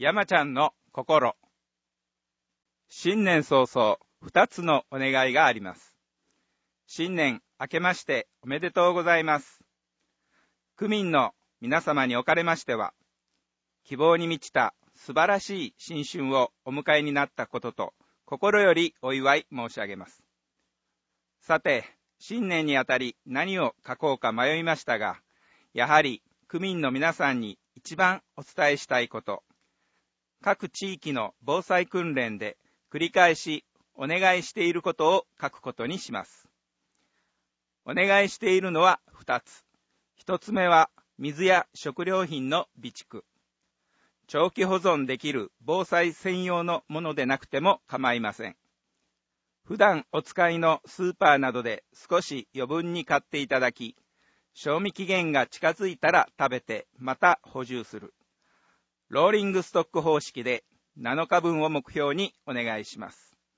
山ちゃんの心。新年早々、2つのお願いがあります。新年明けましておめでとうございます。区民の皆様におかれましては、希望に満ちた素晴らしい新春をお迎えになったことと、心よりお祝い申し上げます。さて、新年にあたり何を書こうか迷いましたが、やはり区民の皆さんに一番お伝えしたいこと、各地域の防災訓練で繰り返しお願いしていることを書くことにします。お願いしているのは2つ。1つ目は水や食料品の備蓄。長期保存できる防災専用のものでなくても構いません。普段お使いのスーパーなどで少し余分に買っていただき、賞味期限が近づいたら食べてまた補充する。ローリングストック方式で7日分を目標にお願いします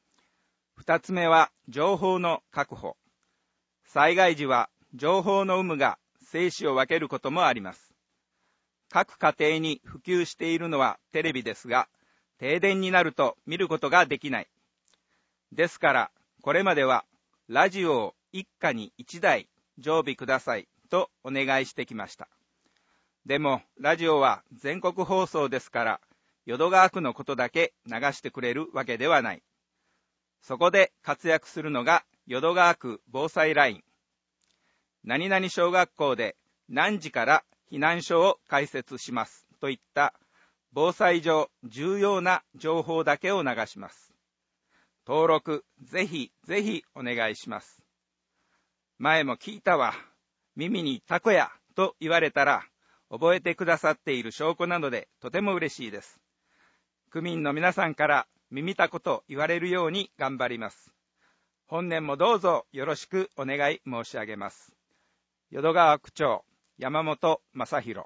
。2つ目は情報の確保。災害時は情報の有無が生死を分けることもあります。各家庭に普及しているのはテレビですが、停電になると見ることができない。ですから、これまではラジオを一家に1台常備くださいとお願いしてきました。でも、ラジオは全国放送ですから、淀川区のことだけ流してくれるわけではない。そこで活躍するのが淀川区防災ライン。何々小学校で何時から避難所を開設しますといった防災上重要な情報だけを流します。登録ぜひぜひお願いします。前も聞いたわ、耳にタコやと言われたら覚えてくださっている証拠なのでとても嬉しいです。区民の皆さんから耳たこと言われるように頑張ります。本年もどうぞよろしくお願い申し上げます。淀川区長山本正弘。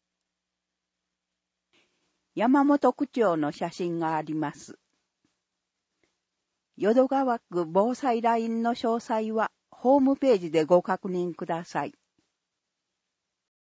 山本区長の写真があります。淀川区防災ラインの詳細はホームページでご確認ください。